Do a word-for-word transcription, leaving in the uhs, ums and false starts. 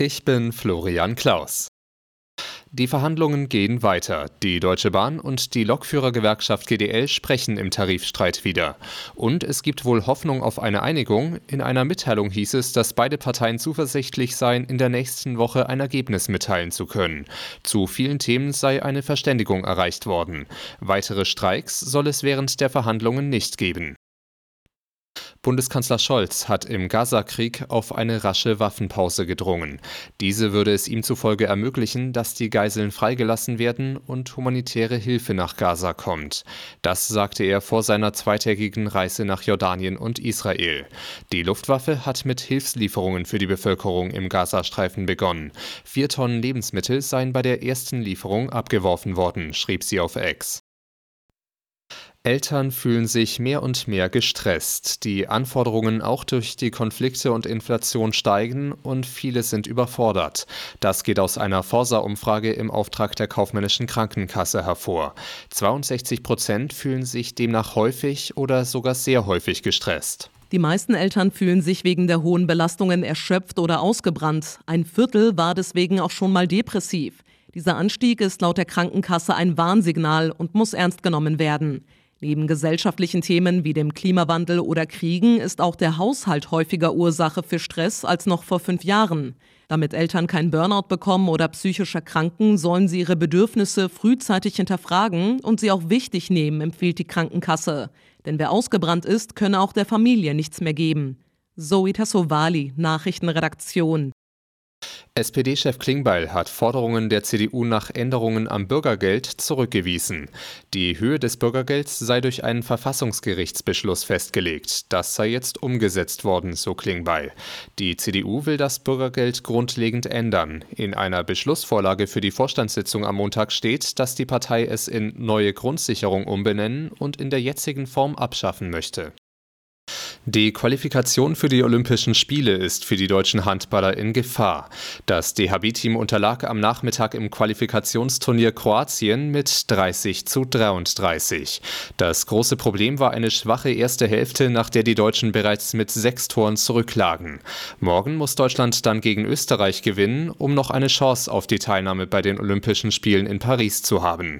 Ich bin Florian Klaus. Die Verhandlungen gehen weiter. Die Deutsche Bahn und die Lokführergewerkschaft G D L sprechen im Tarifstreit wieder. Und es gibt wohl Hoffnung auf eine Einigung. In einer Mitteilung hieß es, dass beide Parteien zuversichtlich seien, in der nächsten Woche ein Ergebnis mitteilen zu können. Zu vielen Themen sei eine Verständigung erreicht worden. Weitere Streiks soll es während der Verhandlungen nicht geben. Bundeskanzler Scholz hat im Gaza-Krieg auf eine rasche Waffenpause gedrungen. Diese würde es ihm zufolge ermöglichen, dass die Geiseln freigelassen werden und humanitäre Hilfe nach Gaza kommt. Das sagte er vor seiner zweitägigen Reise nach Jordanien und Israel. Die Luftwaffe hat mit Hilfslieferungen für die Bevölkerung im Gazastreifen begonnen. Vier Tonnen Lebensmittel seien bei der ersten Lieferung abgeworfen worden, schrieb sie auf X. Eltern fühlen sich mehr und mehr gestresst. Die Anforderungen auch durch die Konflikte und Inflation steigen und viele sind überfordert. Das geht aus einer Forsa-Umfrage im Auftrag der Kaufmännischen Krankenkasse hervor. zweiundsechzig Prozent fühlen sich demnach häufig oder sogar sehr häufig gestresst. Die meisten Eltern fühlen sich wegen der hohen Belastungen erschöpft oder ausgebrannt. Ein Viertel war deswegen auch schon mal depressiv. Dieser Anstieg ist laut der Krankenkasse ein Warnsignal und muss ernst genommen werden. Neben gesellschaftlichen Themen wie dem Klimawandel oder Kriegen ist auch der Haushalt häufiger Ursache für Stress als noch vor fünf Jahren. Damit Eltern keinen Burnout bekommen oder psychisch erkranken, sollen sie ihre Bedürfnisse frühzeitig hinterfragen und sie auch wichtig nehmen, empfiehlt die Krankenkasse. Denn wer ausgebrannt ist, könne auch der Familie nichts mehr geben. Zoe Tassovali, Nachrichtenredaktion. S P D-Chef Klingbeil hat Forderungen der C D U nach Änderungen am Bürgergeld zurückgewiesen. Die Höhe des Bürgergelds sei durch einen Verfassungsgerichtsbeschluss festgelegt. Das sei jetzt umgesetzt worden, so Klingbeil. Die C D U will das Bürgergeld grundlegend ändern. In einer Beschlussvorlage für die Vorstandssitzung am Montag steht, dass die Partei es in neue Grundsicherung umbenennen und in der jetzigen Form abschaffen möchte. Die Qualifikation für die Olympischen Spiele ist für die deutschen Handballer in Gefahr. Das D H B-Team unterlag am Nachmittag im Qualifikationsturnier Kroatien mit dreißig zu dreiunddreißig. Das große Problem war eine schwache erste Hälfte, nach der die Deutschen bereits mit sechs Toren zurücklagen. Morgen muss Deutschland dann gegen Österreich gewinnen, um noch eine Chance auf die Teilnahme bei den Olympischen Spielen in Paris zu haben.